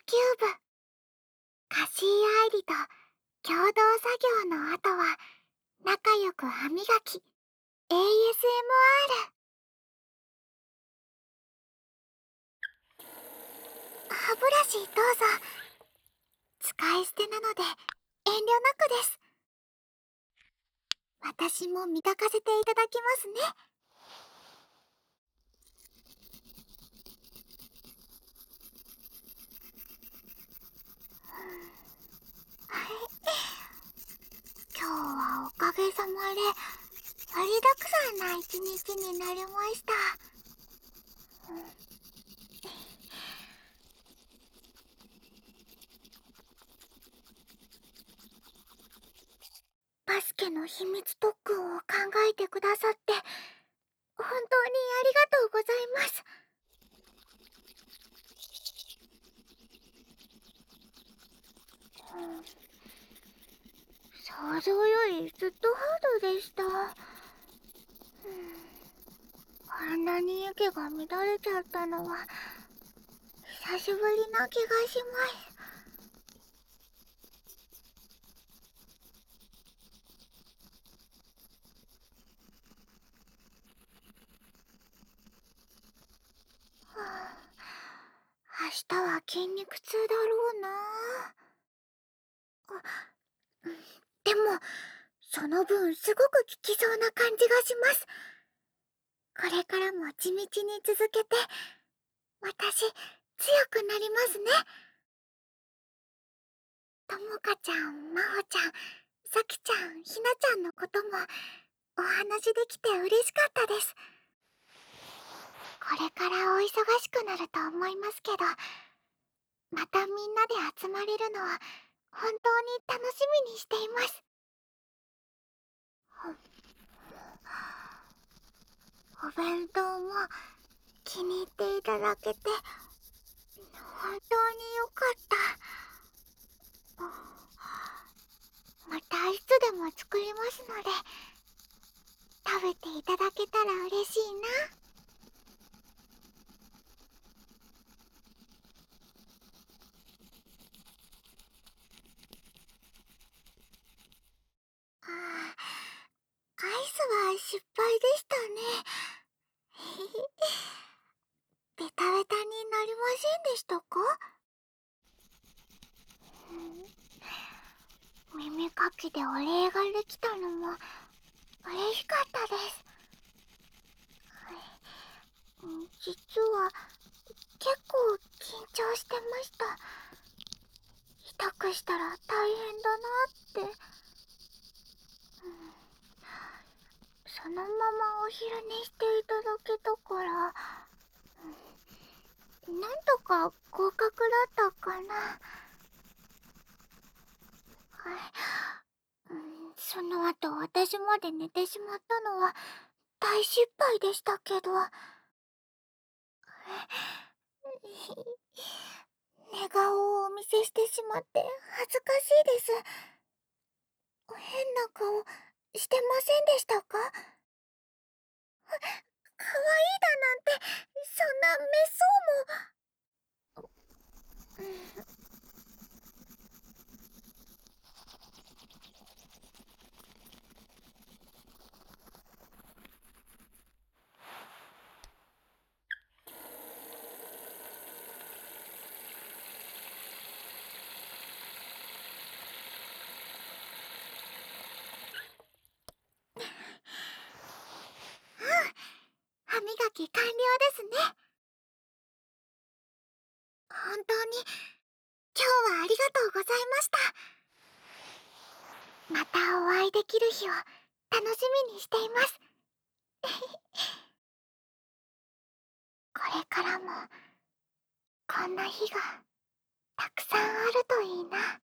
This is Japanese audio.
キューブ。カシーアイリと共同作業の後は仲良く歯磨き ASMR。 歯ブラシどうぞ。使い捨てなので遠慮なくです。私も磨かせていただきますね。今日はおかげさまで盛りだくさんな一日になりました。バスケの秘密特訓を考えてくださって本当にありがとうございます。想像よりずっとハードでした。あんなに息が乱れちゃったのは久しぶりな気がします。明日は筋肉痛だろうな。でもその分すごく効きそうな感じがします。これからも地道に続けて私強くなりますね。ともかちゃん、まほちゃん、さきちゃん、ひなちゃんのこともお話できて嬉しかったです。これからお忙しくなると思いますけど、またみんなで集まれるのは本当に楽しみにしています。お弁当も気に入っていただけて本当によかった。またいつでも作りますので食べていただけたら嬉しいな。アイスは失敗でしたね。ベタベタになりませんでしたか？耳かきでお礼ができたのも嬉しかったです。実は結構緊張してました。痛くしたら大変だなって。そのままお昼寝していただけたから、なんとか合格だったかな。その後私まで寝てしまったのは大失敗でしたけど、寝顔をお見せしてしまって恥ずかしいです。変な顔してませんでしたか？可愛いだなんてそんなめっそうも。歯磨き完了ですね。本当に今日はありがとうございました。またお会いできる日を楽しみにしています。これからもこんな日がたくさんあるといいな。